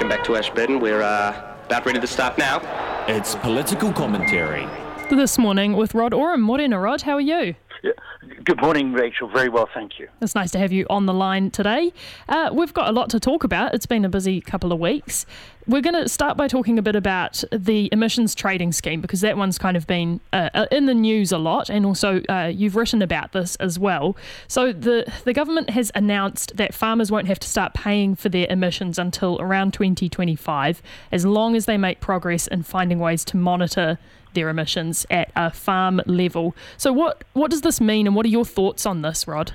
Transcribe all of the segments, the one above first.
welcome back to Ashburton. We're about ready to start now. It's political commentary. This morning with Rod Oram. Morena, Rod, how are you? Yeah. Good morning, Rachel. Very well, thank you. It's nice to have you on the line today. We've got a lot to talk about. It's been a busy couple of weeks. We're going to start by talking a bit about the emissions trading scheme, because that one's kind of been in the news a lot, and also you've written about this as well. So the government has announced that farmers won't have to start paying for their emissions until around 2025, as long as they make progress in finding ways to monitor their emissions at a farm level. So what does this mean, and what are your thoughts on this, Rod?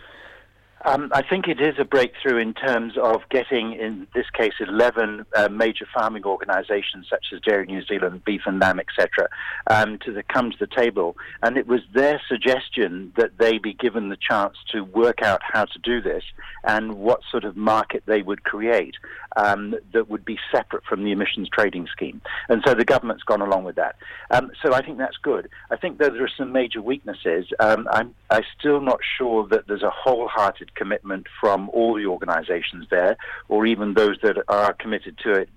I think it is a breakthrough in terms of getting, in this case, 11 major farming organisations such as Dairy New Zealand, Beef and Lamb, etc., to come to the table. And it was their suggestion that they be given the chance to work out how to do this and what sort of market they would create that would be separate from the emissions trading scheme. And so the government's gone along with that. So I think that's good. I think that there are some major weaknesses. I'm still not sure that there's a wholehearted commitment from all the organisations there, or even those that are committed to it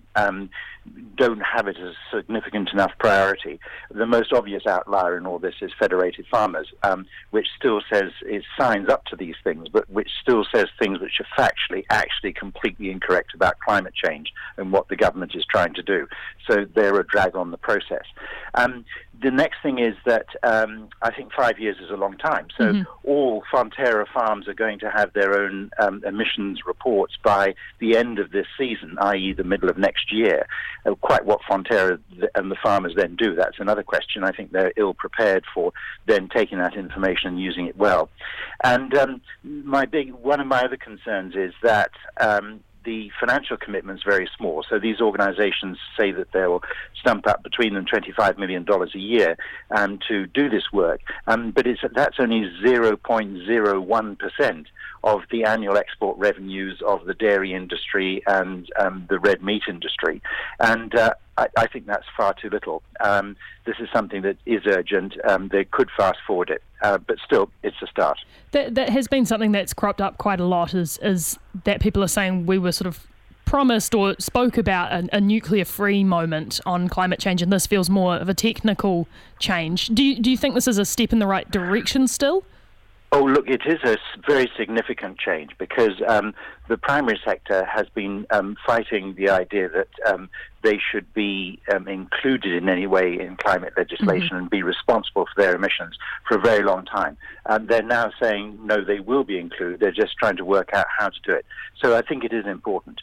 don't have it as a significant enough priority. The most obvious outlier in all this is Federated Farmers, which still says it signs up to these things, but which still says things which are factually actually completely incorrect about climate change and what the government is trying to do. So they're a drag on the process. The next thing is that I think 5 years is a long time. So all Fonterra farms are going to have their own emissions reports by the end of this season, i.e. the middle of next year. Quite what Fonterra and the farmers then do, that's another question. I think they're ill prepared for then taking that information and using it well. And one of my other concerns is that the financial commitment's very small. So these organisations say that they'll stump up between them $25 million a year to do this work, but that's only 0.01% of the annual export revenues of the dairy industry and the red meat industry. And I think that's far too little. This is something that is urgent. They could fast forward it, but still, it's a start. That has been something that's cropped up quite a lot, is that people are saying we were sort of promised or spoke about a nuclear-free moment on climate change, and this feels more of a technical change. Do you think this is a step in the right direction still? Oh, look, it is a very significant change, because the primary sector has been fighting the idea that they should be included in any way in climate legislation and be responsible for their emissions for a very long time. They're now saying, no, they will be included. They're just trying to work out how to do it. So I think it is important.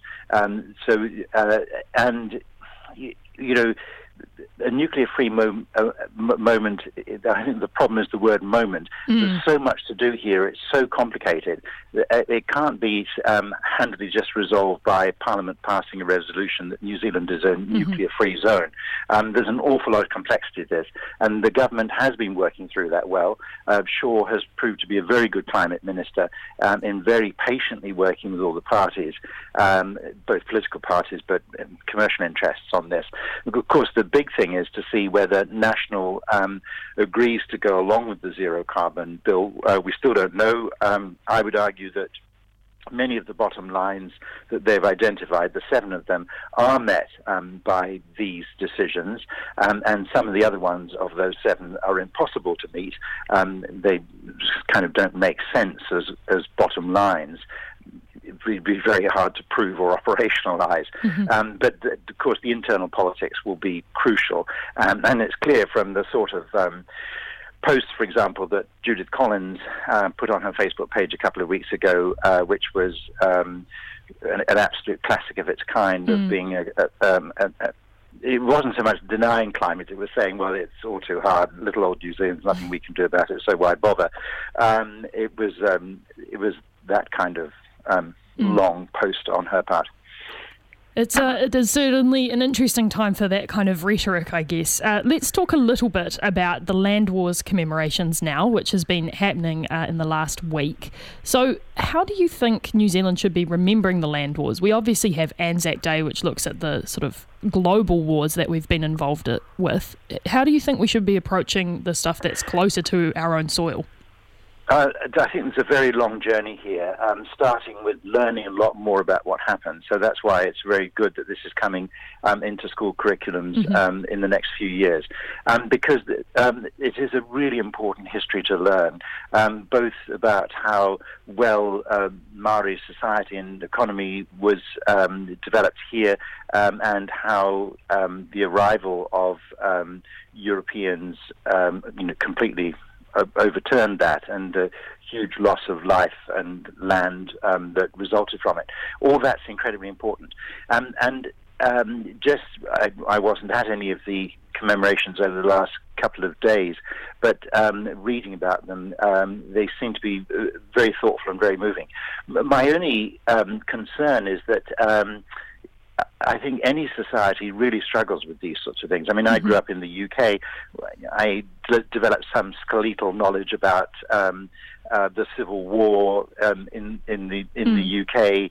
A nuclear-free moment, I think the problem is the word moment. There's so much to do here. It's so complicated. It can't be handily just resolved by Parliament passing a resolution that New Zealand is a nuclear-free zone. There's an awful lot of complexity to this, and the government has been working through that well. Shaw has proved to be a very good climate minister in very patiently working with all the parties, both political parties but commercial interests on this. Of course, the big thing is to see whether National agrees to go along with the zero carbon bill. We still don't know. I would argue that many of the bottom lines that they've identified, the 7 of them, are met by these decisions, and some of the other ones of those 7 are impossible to meet. They kind of don't make sense as bottom lines. It would be very hard to prove or operationalise. But, of course, the internal politics will be crucial. And it's clear from the sort of post, for example, that Judith Collins put on her Facebook page a couple of weeks ago, which was an absolute classic of its kind, of being it wasn't so much denying climate, it was saying, well, it's all too hard, little old New Zealand's nothing we can do about it, so why bother? It was that kind of long post on her part. It is certainly an interesting time for that kind of rhetoric, I guess. Let's talk a little bit about the Land Wars commemorations now, which has been happening in the last week. So how do you think New Zealand should be remembering the Land Wars? We obviously have Anzac Day, which looks at the sort of global wars that we've been involved with. How do you think we should be approaching the stuff that's closer to our own soil? I think there's a very long journey here, starting with learning a lot more about what happened. So that's why it's very good that this is coming into school curriculums in the next few years, because it is a really important history to learn, both about how well Maori society and economy was developed here, and how the arrival of Europeans completely overturned that, and the huge loss of life and land that resulted from it. All that's incredibly important. I wasn't at any of the commemorations over the last couple of days, but reading about them, they seem to be very thoughtful and very moving. My only concern is that I think any society really struggles with these sorts of things. I mean, I grew up in the UK. I developed some skeletal knowledge about the Civil War in the UK,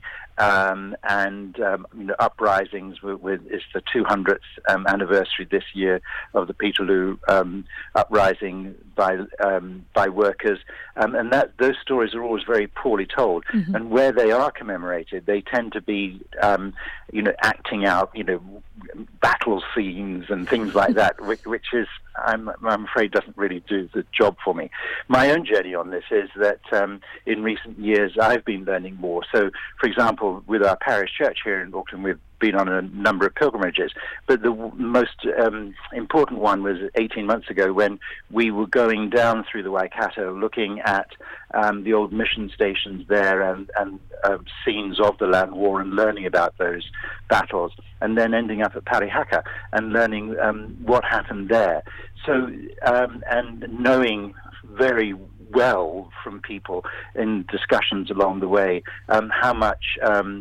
and uprisings. It's the 200th anniversary this year of the Peterloo uprising by workers, and those stories are always very poorly told. And where they are commemorated, they tend to be acting out battle scenes and things like that, which is, I'm afraid, doesn't really do the job for me. My own journey on this is that in recent years I've been learning more. So, for example, with our parish church here in Auckland, we've been on a number of pilgrimages, but the most important one was 18 months ago when we were going down through the Waikato looking at the old mission stations there and scenes of the Land War and learning about those battles, and then ending up at Parihaka and learning what happened there. So, and knowing very well from people in discussions along the way how much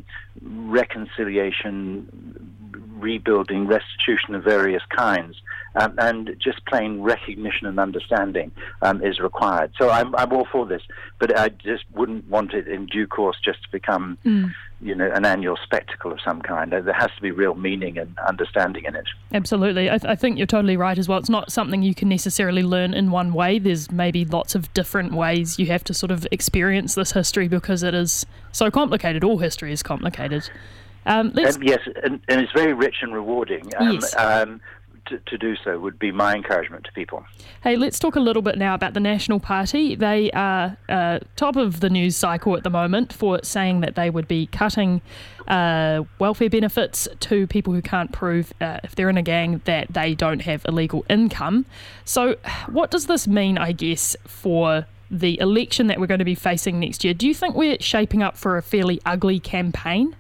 reconciliation, rebuilding, restitution of various kinds, and just plain recognition and understanding is required. So I'm all for this, but I just wouldn't want it in due course just to become an annual spectacle of some kind. There has to be real meaning and understanding in it. Absolutely. I think you're totally right as well. It's not something you can necessarily learn in one way. There's maybe lots of different ways you have to sort of experience this history because it is so complicated. All history is complicated. Yes, and it's very rich and rewarding. Yes. To do so would be my encouragement to people. Hey, let's talk a little bit now about the National Party. They are top of the news cycle at the moment for saying that they would be cutting welfare benefits to people who can't prove, if they're in a gang, that they don't have illegal income. So what does this mean, I guess, for the election that we're going to be facing next year? Do you think we're shaping up for a fairly ugly campaign?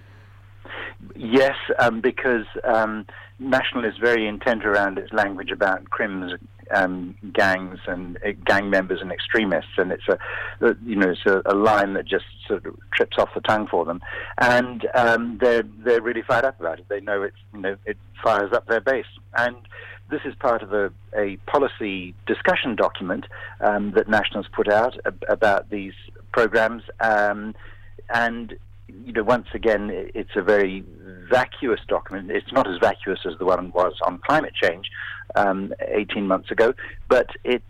Yes, because National is very intent around its language about crims, gangs and gang members and extremists, and it's a line that just sort of trips off the tongue for them, and they're really fired up about it. They know it fires up their base, and this is part of a policy discussion document that National's put out about these programs, and once again, it's a very vacuous document. It's not as vacuous as the one was on climate change 18 months ago, but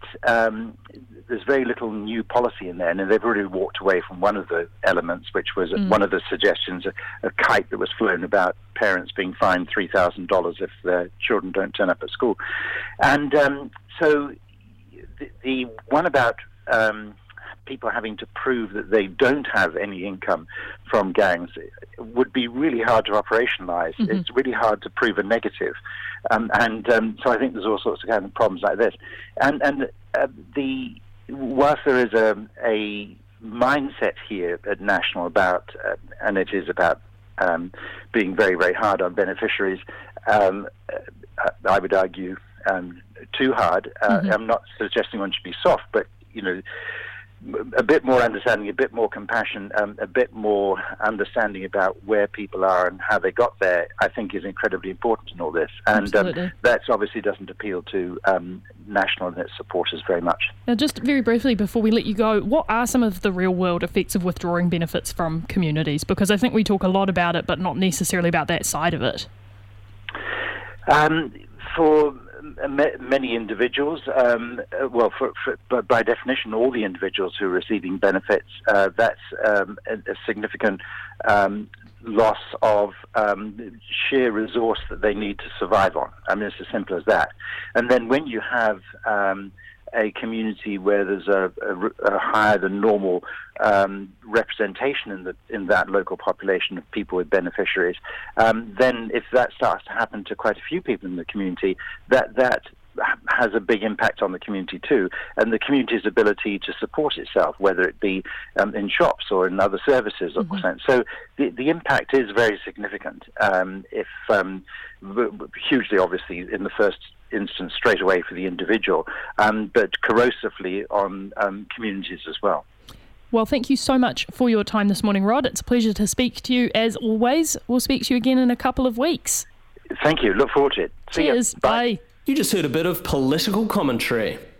there's very little new policy in there, and they've already walked away from one of the elements, which was one of the suggestions, a kite that was flown about parents being fined $3,000 if their children don't turn up at school. And so the one about people having to prove that they don't have any income from gangs would be really hard to operationalize. It's really hard to prove a negative. So I think there's all sorts of kind of problems like this. Whilst there is a mindset here at National about, and it is about being very, very hard on beneficiaries, I would argue too hard. I'm not suggesting one should be soft, but, a bit more understanding, a bit more compassion, a bit more understanding about where people are and how they got there, I think is incredibly important in all this. And that obviously doesn't appeal to National and its supporters very much. Now, just very briefly before we let you go, what are some of the real-world effects of withdrawing benefits from communities? Because I think we talk a lot about it, but not necessarily about that side of it. For many individuals, by definition, all the individuals who are receiving benefits, that's a significant loss of sheer resource that they need to survive on. I mean, it's as simple as that. And then when you have a community where there's a higher than normal representation in that local population of people with beneficiaries, then if that starts to happen to quite a few people in the community, that has a big impact on the community too, and the community's ability to support itself, whether it be in shops or in other services. Mm-hmm. So the impact is very significant. Hugely, obviously, in the first instance, straight away for the individual, but corrosively on communities as well. Well, thank you so much for your time this morning, Rod. It's a pleasure to speak to you as always. We'll speak to you again in a couple of weeks. Thank you. Look forward to it. Cheers. See ya. Bye. You just heard a bit of political commentary.